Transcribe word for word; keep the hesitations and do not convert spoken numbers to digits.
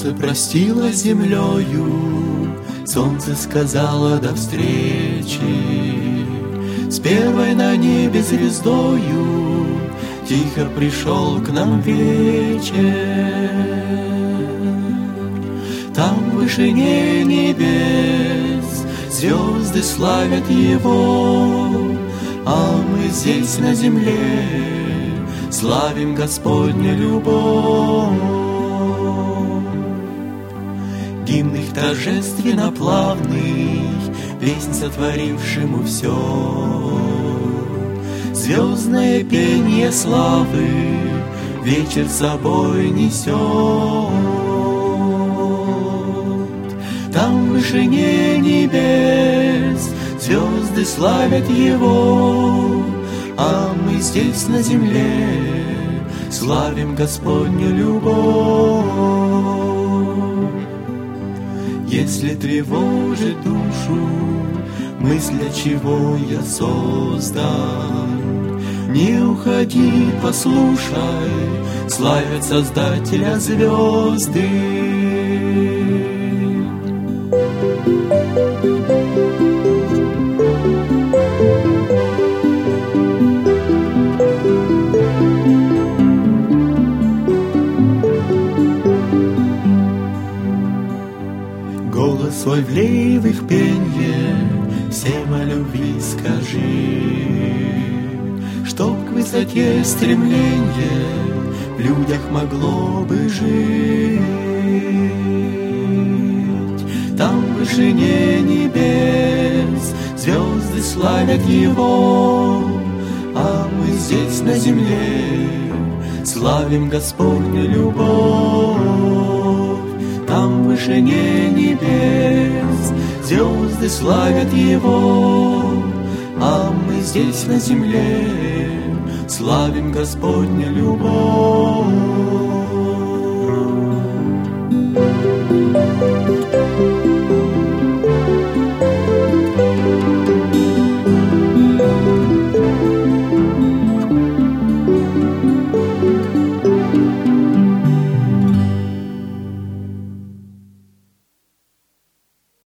Солнце простило землею, солнце сказала до встречи. С первой на небе звездою тихо пришел к нам вечер. Там в вышине небес звезды славят Его, а мы здесь на земле славим Господню любовь. Гимн их торжественно плавный, песнь сотворившему все, звездное пение славы вечер с собой несет. Там в вышине небес звезды славят Его, а мы здесь на земле славим Господню любовь. Если тревожит душу мысль, для чего я создан, не уходи, послушай, славят Создателя звезды. Голос свой влей в их пенье, всем о любви скажи, чтоб к высоте стремление в людях могло бы жить. Там в вышине небес звезды славят Его, а мы здесь на земле славим Господню любовь. Там в вышине небес звезды славят Его, а мы здесь на земле славим Господню любовь.